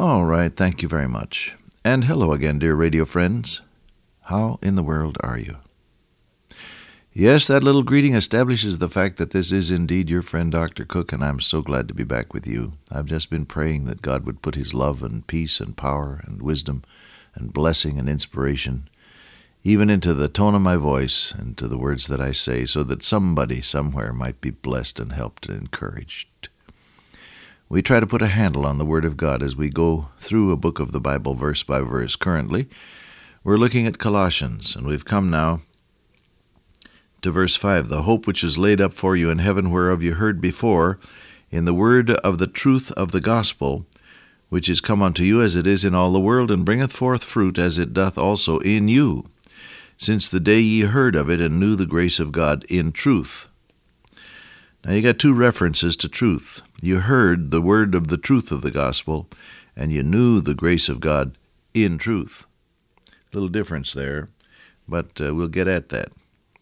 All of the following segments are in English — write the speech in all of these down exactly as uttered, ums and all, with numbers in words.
All right, thank you very much. And hello again, dear radio friends. How in the world are you? Yes, that little greeting establishes the fact that this is indeed your friend Doctor Cook, and I'm so glad to be back with you. I've just been praying that God would put his love and peace and power and wisdom and blessing and inspiration even into the tone of my voice and to the words that I say, so that somebody somewhere might be blessed and helped and encouraged. We try to put a handle on the Word of God as we go through a book of the Bible verse by verse. Currently, we're looking at Colossians, and we've come now to verse five. The hope which is laid up for you in heaven, whereof you heard before, in the word of the truth of the gospel, which is come unto you as it is in all the world, and bringeth forth fruit as it doth also in you, since the day ye heard of it and knew the grace of God in truth. Now you got two references to truth. You heard the word of the truth of the gospel, and you knew the grace of God in truth. A little difference there, but uh, we'll get at that.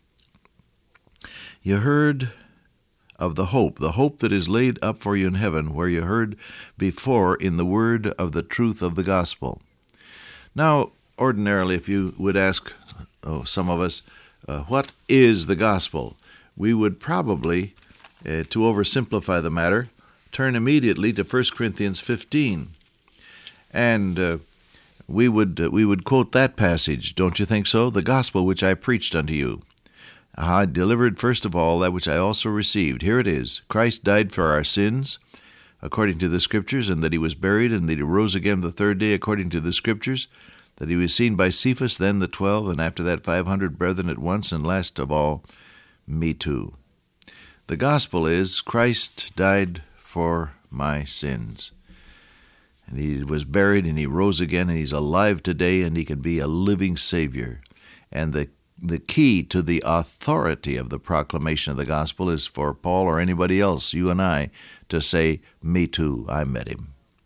You heard of the hope, the hope that is laid up for you in heaven, where you heard before in the word of the truth of the gospel. Now, ordinarily, if you would ask oh, some of us, uh, what is the gospel? We would probably, uh, to oversimplify the matter, turn immediately to First Corinthians fifteen. And uh, we would uh, we would quote that passage, don't you think so? The gospel which I preached unto you. I delivered first of all that which I also received. Here it is. Christ died for our sins, according to the Scriptures, and that he was buried, and that he rose again the third day, according to the Scriptures, that he was seen by Cephas, then the twelve, and after that five hundred brethren at once, and last of all, me too. The gospel is Christ died for my sins. And he was buried, and he rose again, and he's alive today, and he can be a living Savior. And the The key to the authority of the proclamation of the gospel is for Paul or anybody else, you and I, to say, me too, I met him.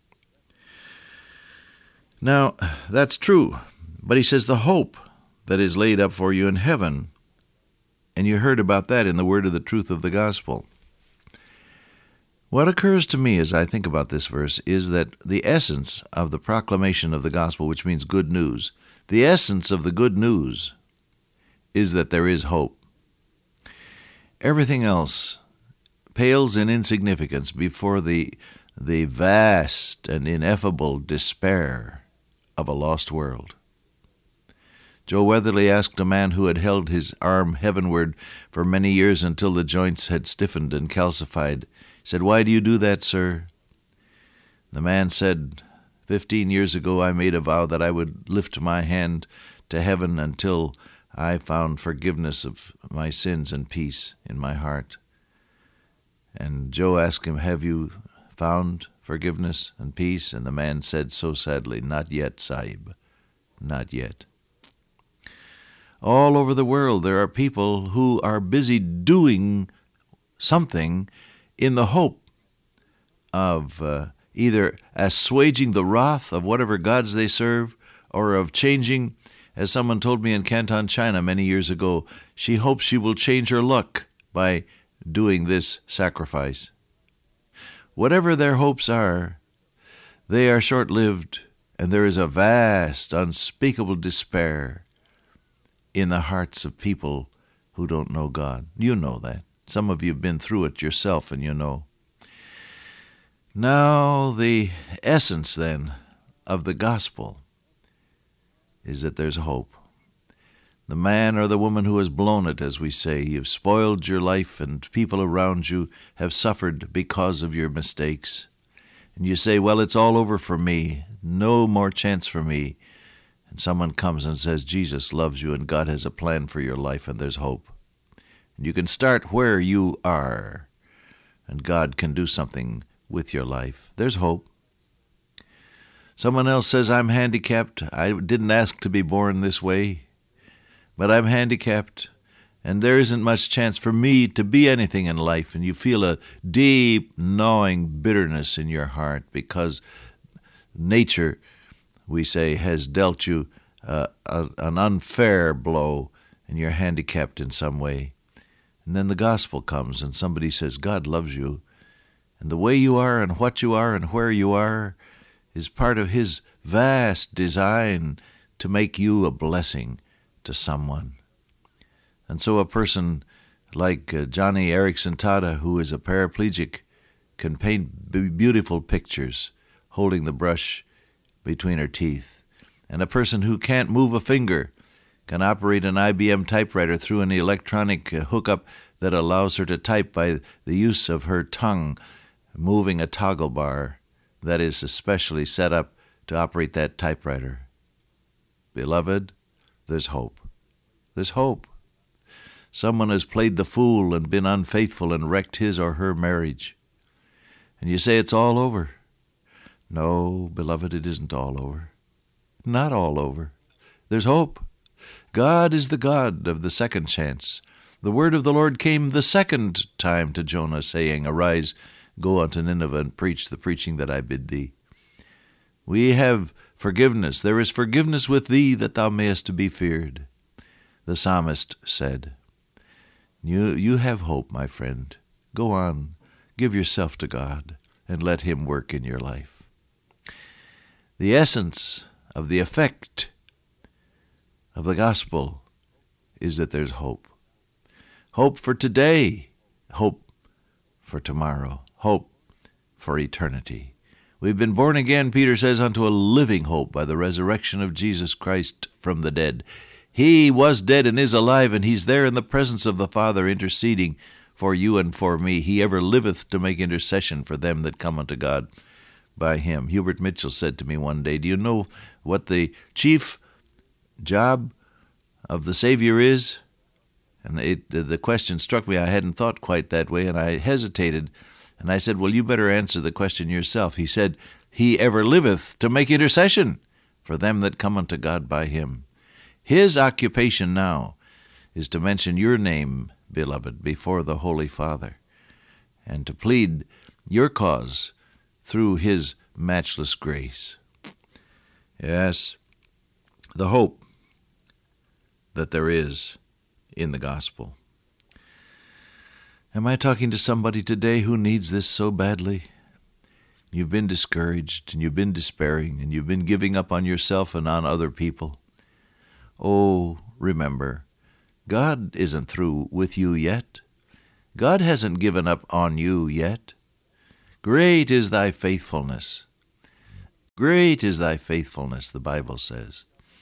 Now, that's true, but he says the hope that is laid up for you in heaven, and you heard about that in the word of the truth of the gospel. What occurs to me as I think about this verse is that the essence of the proclamation of the gospel, which means good news, the essence of the good news is that there is hope. Everything else pales in insignificance before the, the vast and ineffable despair of a lost world. Joe Weatherly asked a man who had held his arm heavenward for many years until the joints had stiffened and calcified. He said, "Why do you do that, sir?" The man said, Fifteen years ago I made a vow that I would lift my hand to heaven until I found forgiveness of my sins and peace in my heart." And Joe asked him, "Have you found forgiveness and peace?" And the man said so sadly, "Not yet, Sahib, not yet." All over the world there are people who are busy doing something in the hope of uh, either assuaging the wrath of whatever gods they serve, or of changing. As someone told me in Canton, China many years ago, she hopes she will change her luck by doing this sacrifice. Whatever their hopes are, they are short-lived, and there is a vast, unspeakable despair in the hearts of people who don't know God. You know that. Some of you have been through it yourself, and you know. Now, the essence, then, of the gospel is that there's hope. The man or the woman who has blown it, as we say, you've spoiled your life, and people around you have suffered because of your mistakes. And you say, well, it's all over for me. No more chance for me. And someone comes and says, Jesus loves you, and God has a plan for your life, and there's hope. And you can start where you are, and God can do something with your life. There's hope. Someone else says, I'm handicapped. I didn't ask to be born this way, but I'm handicapped, and there isn't much chance for me to be anything in life. And you feel a deep, gnawing bitterness in your heart because nature, we say, has dealt you uh, a, an unfair blow, and you're handicapped in some way. And then the gospel comes, and somebody says, God loves you, and the way you are and what you are and where you are is part of His vast design to make you a blessing to someone. And so a person like uh, Johnny Erickson Tada, who is a paraplegic, can paint b- beautiful pictures holding the brush between her teeth. And a person who can't move a finger can operate an I B M typewriter through an electronic uh, hookup that allows her to type by the use of her tongue, moving a toggle bar that is especially set up to operate that typewriter. Beloved, there's hope. There's hope. Someone has played the fool and been unfaithful and wrecked his or her marriage. And you say it's all over. No, beloved, it isn't all over. Not all over. There's hope. God is the God of the second chance. The word of the Lord came the second time to Jonah, saying, Arise, go unto Nineveh, and preach the preaching that I bid thee. We have forgiveness. There is forgiveness with thee, that thou mayest be feared. The psalmist said, You, you have hope, my friend. Go on, give yourself to God, and let Him work in your life. The essence of the effect of the gospel is that there's hope. Hope for today, hope for tomorrow, hope for eternity. We've been born again, Peter says, unto a living hope by the resurrection of Jesus Christ from the dead. He was dead and is alive, and He's there in the presence of the Father interceding for you and for me. He ever liveth to make intercession for them that come unto God by Him. Hubert Mitchell said to me one day, do you know what the chief job of the Savior is? And it, the question struck me. I hadn't thought quite that way, and I hesitated. And I said, well, you better answer the question yourself. He said, He ever liveth to make intercession for them that come unto God by Him. His occupation now is to mention your name, beloved, before the Holy Father, and to plead your cause through His matchless grace. Yes, the hope that there is in the gospel. Am I talking to somebody today who needs this so badly? You've been discouraged, and you've been despairing, and you've been giving up on yourself and on other people. Oh, remember, God isn't through with you yet. God hasn't given up on you yet. Great is thy faithfulness. Great is thy faithfulness, the Bible says.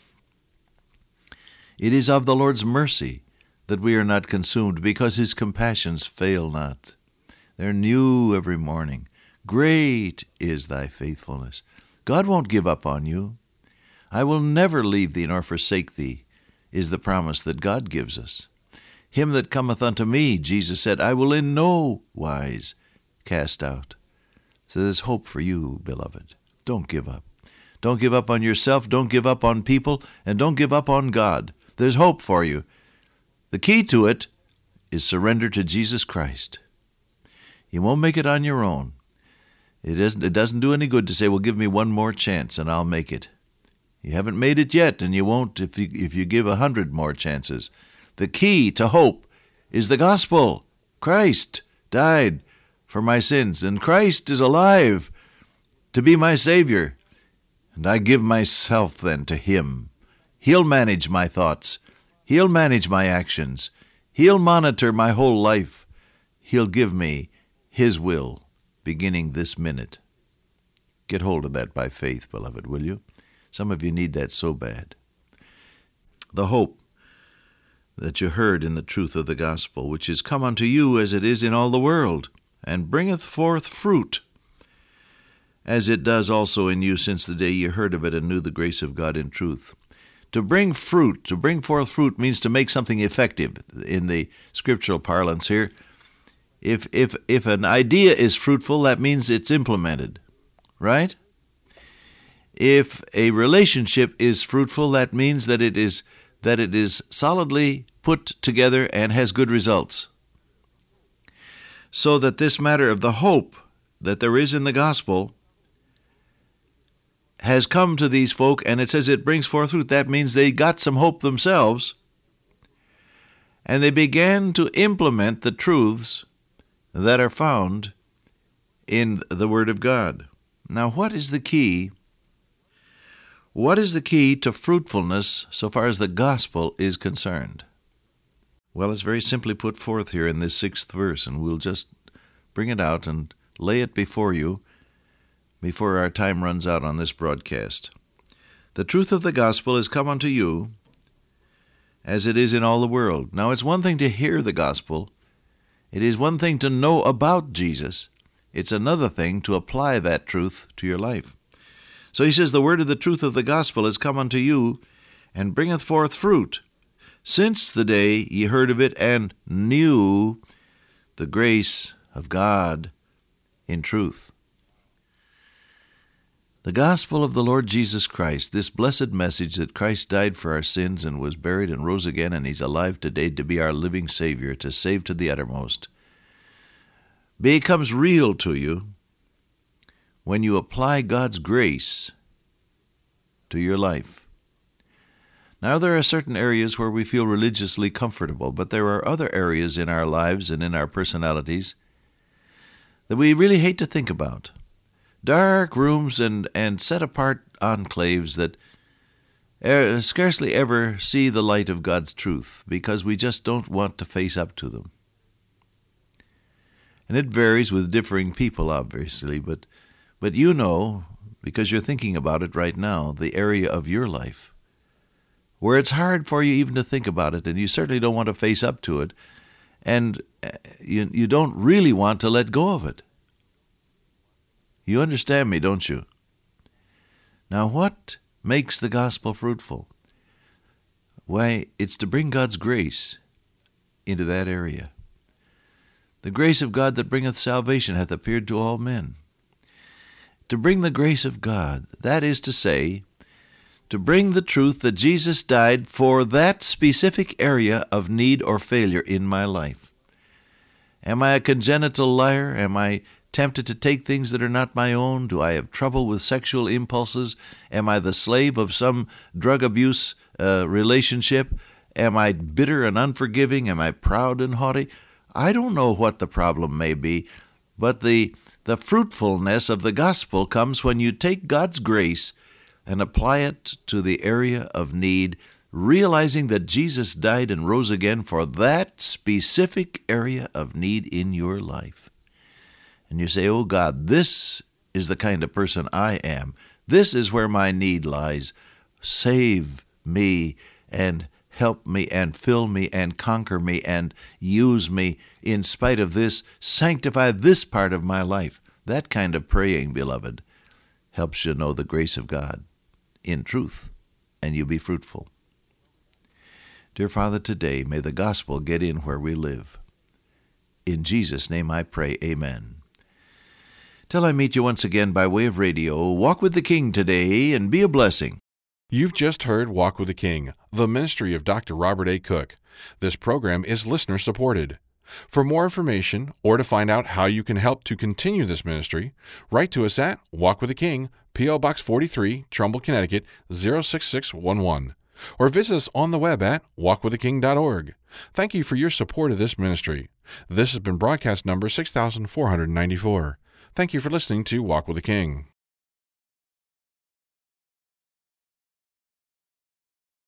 It is of the Lord's mercy that we are not consumed, because His compassions fail not. They're new every morning. Great is thy faithfulness. God won't give up on you. I will never leave thee nor forsake thee, is the promise that God gives us. Him that cometh unto me, Jesus said, I will in no wise cast out. So there's hope for you, beloved. Don't give up. Don't give up on yourself. Don't give up on people. And don't give up on God. There's hope for you. The key to it is surrender to Jesus Christ. You won't make it on your own. It isn't, it doesn't do any good to say, well, give me one more chance and I'll make it. You haven't made it yet, and you won't if you, if you give a hundred more chances. The key to hope is the gospel. Christ died for my sins, and Christ is alive to be my Savior. And I give myself then to Him. He'll manage my thoughts. He'll manage my actions. He'll monitor my whole life. He'll give me His will, beginning this minute. Get hold of that by faith, beloved, will you? Some of you need that so bad. The hope that you heard in the truth of the gospel, which is come unto you as it is in all the world, and bringeth forth fruit, as it does also in you since the day ye heard of it and knew the grace of God in truth. To bring fruit, to bring forth fruit, means to make something effective in the scriptural parlance here. If if if an idea is fruitful, that means it's implemented, right? If a relationship is fruitful, that means that it is that it is solidly put together and has good results. So that this matter of the hope that there is in the gospel has come to these folk, and it says it brings forth fruit. That means they got some hope themselves, and they began to implement the truths that are found in the Word of God. Now, what is the key What is the key to fruitfulness so far as the gospel is concerned? Well, it's very simply put forth here in this sixth verse, and we'll just bring it out and lay it before you before our time runs out on this broadcast. The truth of the gospel is come unto you as it is in all the world. Now, it's one thing to hear the gospel. It is one thing to know about Jesus. It's another thing to apply that truth to your life. So he says, the word of the truth of the gospel is come unto you, and bringeth forth fruit, since the day ye heard of it, and knew the grace of God in truth. The gospel of the Lord Jesus Christ, this blessed message that Christ died for our sins and was buried and rose again, and he's alive today to be our living Savior, to save to the uttermost, becomes real to you when you apply God's grace to your life. Now, there are certain areas where we feel religiously comfortable, but there are other areas in our lives and in our personalities that we really hate to think about. Dark rooms and, and set-apart enclaves that er, scarcely ever see the light of God's truth because we just don't want to face up to them. And it varies with differing people, obviously, but but you know, because you're thinking about it right now, the area of your life where it's hard for you even to think about it, and you certainly don't want to face up to it, and you, you don't really want to let go of it. You understand me, don't you? Now, what makes the gospel fruitful? Why, it's to bring God's grace into that area. The grace of God that bringeth salvation hath appeared to all men. To bring the grace of God, that is to say, to bring the truth that Jesus died for that specific area of need or failure in my life. Am I a congenital liar? Am I tempted to take things that are not my own? Do I have trouble with sexual impulses? Am I the slave of some drug abuse uh, relationship? Am I bitter and unforgiving? Am I proud and haughty? I don't know what the problem may be, but the the fruitfulness of the gospel comes when you take God's grace and apply it to the area of need, realizing that Jesus died and rose again for that specific area of need in your life. And you say, oh God, this is the kind of person I am. This is where my need lies. Save me and help me and fill me and conquer me and use me in spite of this. Sanctify this part of my life. That kind of praying, beloved, helps you know the grace of God in truth, and you be fruitful. Dear Father, today may the gospel get in where we live. In Jesus' name I pray, amen. Till I meet you once again by way of radio, walk with the King today and be a blessing. You've just heard Walk with the King, the ministry of Doctor Robert A. Cook. This program is listener-supported. For more information or to find out how you can help to continue this ministry, write to us at Walk with the King, P O. Box forty-three, Trumbull, Connecticut, zero six six one one. Or visit us on the web at walk with the king dot org. Thank you for your support of this ministry. This has been broadcast number six thousand four hundred ninety-four. Thank you for listening to Walk with the King.